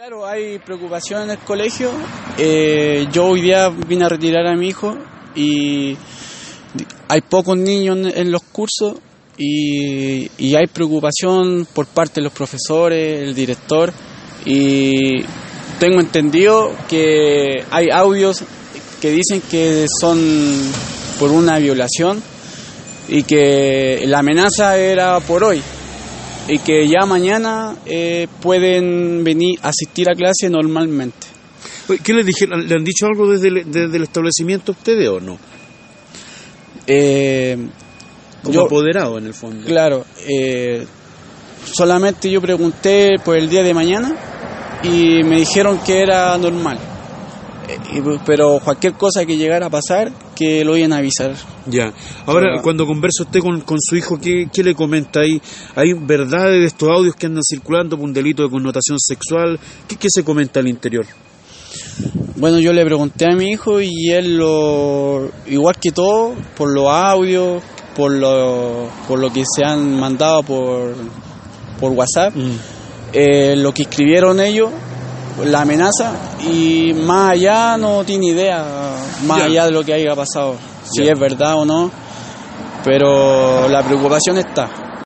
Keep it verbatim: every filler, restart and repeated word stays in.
Claro, hay preocupación en el colegio. Eh, yo hoy día vine a retirar a mi hijo y hay pocos niños en, en los cursos y, y hay preocupación por parte de los profesores, el director, y tengo entendido que hay audios que dicen que son por una violación y que la amenaza era por hoy y que ya mañana eh, pueden venir a asistir a clase normalmente. ¿Qué les dijeron? ¿Le han dicho algo desde el, desde el establecimiento a ustedes o no? Eh, Como yo, apoderado en el fondo. Claro, eh, solamente yo pregunté por el día de mañana y me dijeron que era normal. Eh, pero cualquier cosa que llegara a pasar, que lo iban a avisar. Ya. Ahora, pero, cuando conversa usted con, con su hijo, ¿qué, ¿qué le comenta ahí? ¿Hay verdades de estos audios que andan circulando por un delito de connotación sexual? ¿Qué, qué se comenta al interior? Bueno, yo le pregunté a mi hijo y él, lo igual que todo, por los audios, por lo, por lo que se han mandado por, por WhatsApp, mm. eh, lo que escribieron ellos, la amenaza, y más allá no tiene idea, más yeah. allá de lo que haya pasado, si yeah. es verdad o no, pero la preocupación está.